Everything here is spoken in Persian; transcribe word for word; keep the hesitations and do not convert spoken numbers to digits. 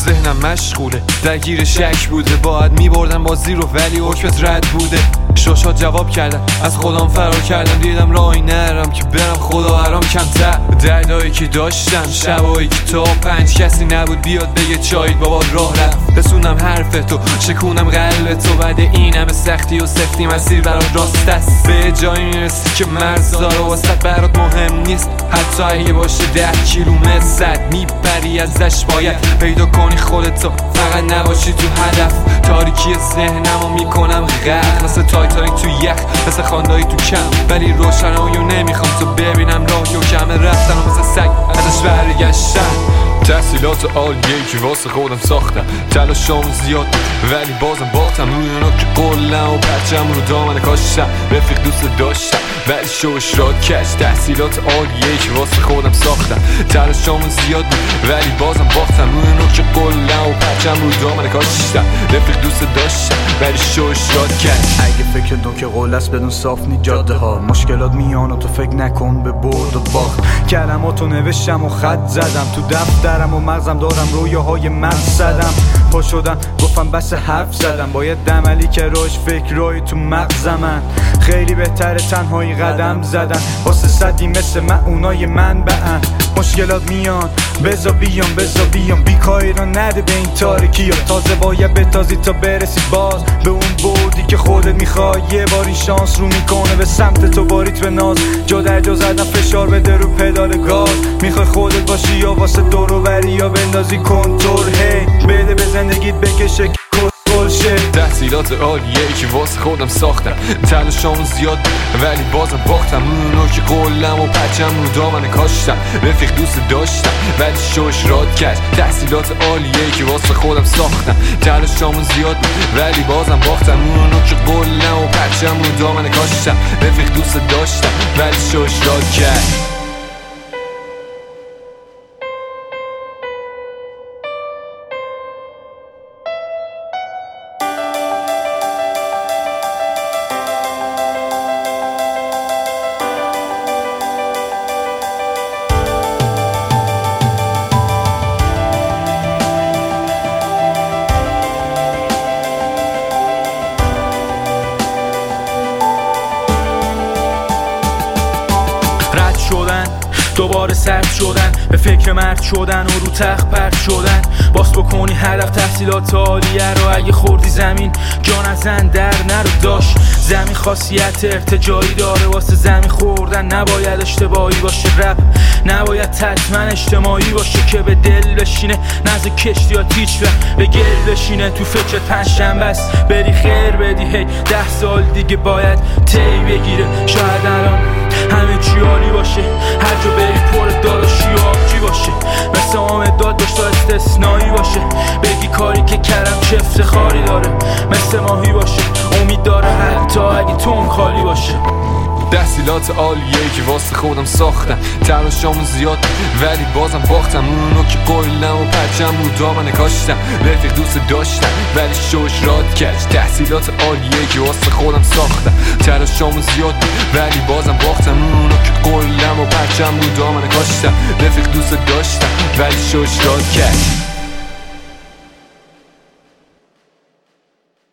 ذهنم مشغوله، درگیر شک بوده، باید میبردم بازی رو ولی حکمت رد بوده. شاشات جواب کردن، از خودم فرار کردم، دیدم راهی نرم که برم خدا حرام کمتر. دردایی که داشتم، شبایی که تا پنج کسی نبود بیاد بگه چایید بابا راه رفت. بسونم حرف تو، شکونم قلب تو، بعد این همه سختی و سختی مسیر برات راست است. به جایی میرسی که مرزا رو واسط برات مهم نیست، حتی اگه باشه ده کیلومتر صد میپری ازش. باید پیدا کنی خودتو، فقط نباشی تو هدف. تاریکی ذهنمو میکنم غرق، مثل تایتانیک تو یخ، مثل خاندایی تو کم، ولی روشناییو نمیخوام تو ببینم. راهی و کمه رفتن و مثل سگ ازش برگشتن. تحصیلات عالیه که واسه خودم ساختم، تلاشام زیاد ولی بازم باختم. روی اونا که قلم و پرچم رو دامن کاشتم. رفیق دوست داشتم ولی شوش راد کش. تحصیلات عالیه که واسه خودم ساختم، تلاشام زیاد ولی بازم باختم. روی اونا که قلم و پرچم رو دامن کاشتم. رفیق دوست داشتم ولی شوش راد کش. اگه فکر دو که قول است بدون صاف نی جاده ها، مشکلات میان و تو فکر نکن به برد و باخت. کلماتو نوشتم و خط زدم تو دفترم و مغزم دارم رویاهای من زدم. پا شدم گفتم بس حرف زدم، باید عملی که روش فکرای تو مغز من. خیلی بهتره تنهایی قدم زدن، واسه صدی مثل من اونای من بعن. مشکلات میان بزا بیام بزا بیام، بیکاری رو نده به این تاریکی ها. تازه باید بتازی تا برسی باز به اون بردی که خودت میخوای. یه بار این شانس رو میکنه به سمت تو باریت به ناز. جا در جا زدن فشار بده رو پدال گاز. میخوای خودت باشی یا واسه دورو بری یا بندازی کنترل. هی بده به زندگیت بکشه تحصیلات عالیه که واسه خودم ساختم، تلاشام زیاد ولی بازم باختم. اونو که قلم و پرچم رو دامن کاشتم. رفیق دوست داشتم ولی شوش راد کش. تحصیلات عالیه که واسه خودم ساختم، تلاشام زیاد ولی بازم باختم. اونو که قلم و پرچم رو دامن کاشتم. رفیق دوست داشتم ولی شوش راد کش. دوباره سرد شدن، به فکر مرد شدن و رو تخت پرد شدن. باز بکنی هدف تحصیلات عالیه رو، اگه خوردی زمین جان از زن در نرو. داشت زمین خاصیت ارتجایی داره، واسه زمین خوردن نباید اشتباهی باشه. رپ نباید حتما اجتماعی باشه که به دل بشینه، نزد کشتی یا تیچ و به گل بشینه. تو فکر پنج شنبه است بری خیر بدی، هی ده سال دیگه باید تی بگیره. شاید الان همه چی عالی باشه، هر جا بری پر داداشی و آبجی باشه. مثل آمداد داشت تا استثنایی باشه، بگی کاری که کردم چه افتخاری داره. مثل ماهی باشه امید داره حتی اگه تون خالی باشه. تحصیلات عالیه که واسه خودم ساختم، تلاشام زیاد ولی بازم باختم. اونو که قلم و پرچم رو دامن کاشتم. رفیق دوست داشتم ولی شوش راد کش. تحصیلات عالیه که واسه خودم ساختم، تلاشام زیاد ولی بازم باختم. اونو که قلم و پرچم رو دامن کاشتم. رفیق دوست داشتم ولی شوش راد کش.